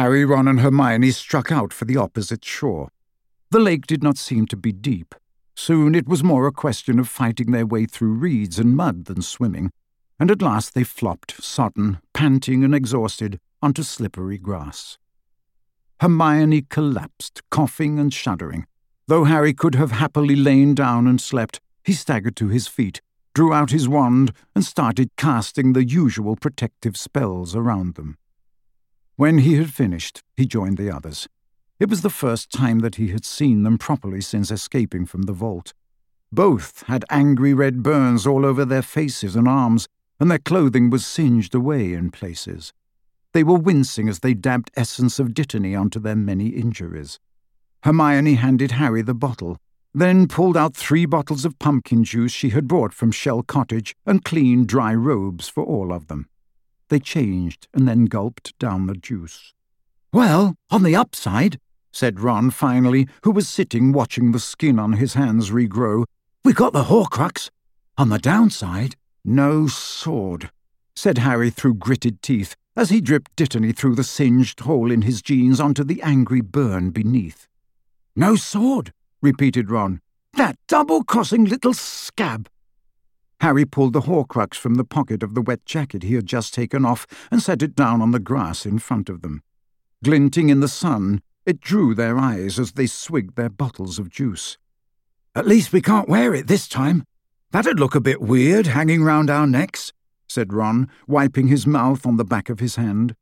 Harry, Ron and Hermione struck out for the opposite shore. The lake did not seem to be deep. Soon it was more a question of fighting their way through reeds and mud than swimming, and at last they flopped, sodden, panting and exhausted, onto slippery grass. Hermione collapsed, coughing and shuddering. Though Harry could have happily lain down and slept, he staggered to his feet, drew out his wand, and started casting the usual protective spells around them. When he had finished, he joined the others. It was the first time that he had seen them properly since escaping from the vault. Both had angry red burns all over their faces and arms, and their clothing was singed away in places. They were wincing as they dabbed essence of dittany onto their many injuries. Hermione handed Harry the bottle, then pulled out 3 bottles of pumpkin juice she had brought from Shell Cottage and clean, dry robes for all of them. They changed and then gulped down the juice. "Well, on the upside," said Ron finally, who was sitting watching the skin on his hands regrow, "we got the Horcrux. On the downside, no sword," said Harry through gritted teeth, as he dripped dittany through the singed hole in his jeans onto the angry burn beneath. "No sword," repeated Ron. "That double-crossing little scab." Harry pulled the Horcrux from the pocket of the wet jacket he had just taken off and set it down on the grass in front of them. Glinting in the sun, it drew their eyes as they swigged their bottles of juice. "At least we can't wear it this time. That'd look a bit weird hanging round our necks," said Ron, wiping his mouth on the back of his hand.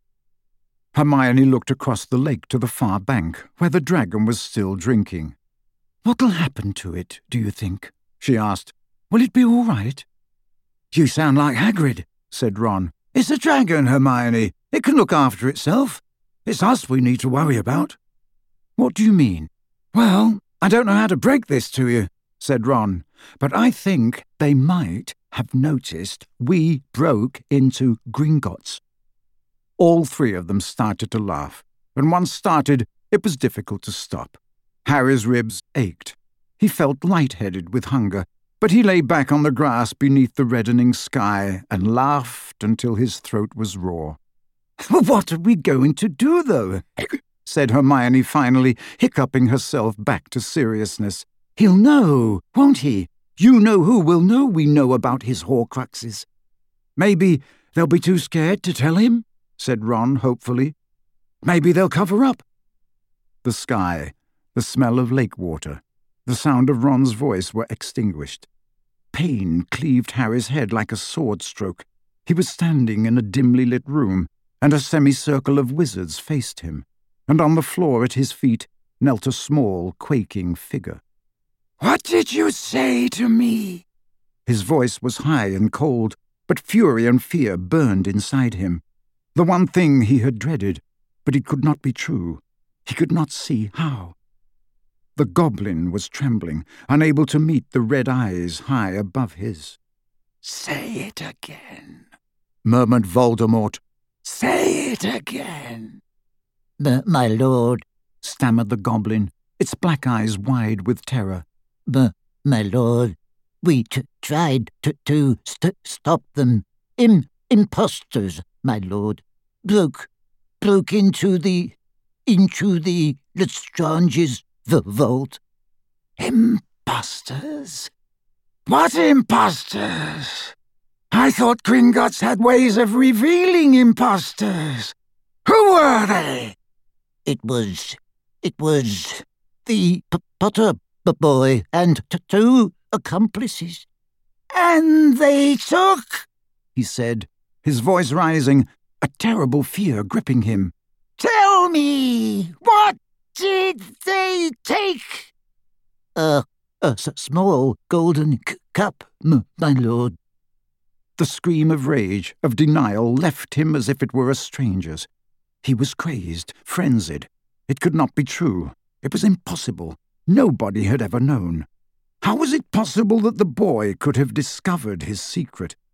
Hermione looked across the lake to the far bank, where the dragon was still drinking. "What'll happen to it, do you think?" she asked. "Will it be all right?" "You sound like Hagrid," said Ron. "It's a dragon, Hermione. It can look after itself. It's us we need to worry about." "What do you mean?" "Well, I don't know how to break this to you," said Ron, "but I think they might have noticed we broke into Gringotts." All 3 of them started to laugh, and once started, it was difficult to stop. Harry's ribs ached. He felt lightheaded with hunger, but he lay back on the grass beneath the reddening sky and laughed until his throat was raw. "What are we going to do, though?" said Hermione finally, hiccuping herself back to seriousness. "He'll know, won't he? You know who will know we know about his Horcruxes." "Maybe they'll be too scared to tell him," said Ron hopefully. "Maybe they'll cover up." The sky, the smell of lake water, the sound of Ron's voice were extinguished. Pain cleaved Harry's head like a sword stroke. He was standing in a dimly lit room, and a semicircle of wizards faced him, and on the floor at his feet knelt a small, quaking figure. "What did you say to me?" His voice was high and cold, but fury and fear burned inside him. The one thing he had dreaded, but it could not be true. He could not see how. The goblin was trembling, unable to meet the red eyes high above his. "Say it again," murmured Voldemort. "Say it again." My lord," stammered the goblin, its black eyes wide with terror. My lord, we tried to stop them. Imposters, my lord. Broke into the Lestrange's vault." "Imposters? What imposters? I thought Gringotts had ways of revealing imposters. Who were they?" It was the Potter boy and 2 accomplices." "And they took," he said, his voice rising, a terrible fear gripping him. "Tell me, what did they take?" A small golden cup, my lord." The scream of rage, of denial, left him as if it were a stranger's. He was crazed, frenzied. It could not be true. It was impossible. Nobody had ever known. How was it possible that the boy could have discovered his secret?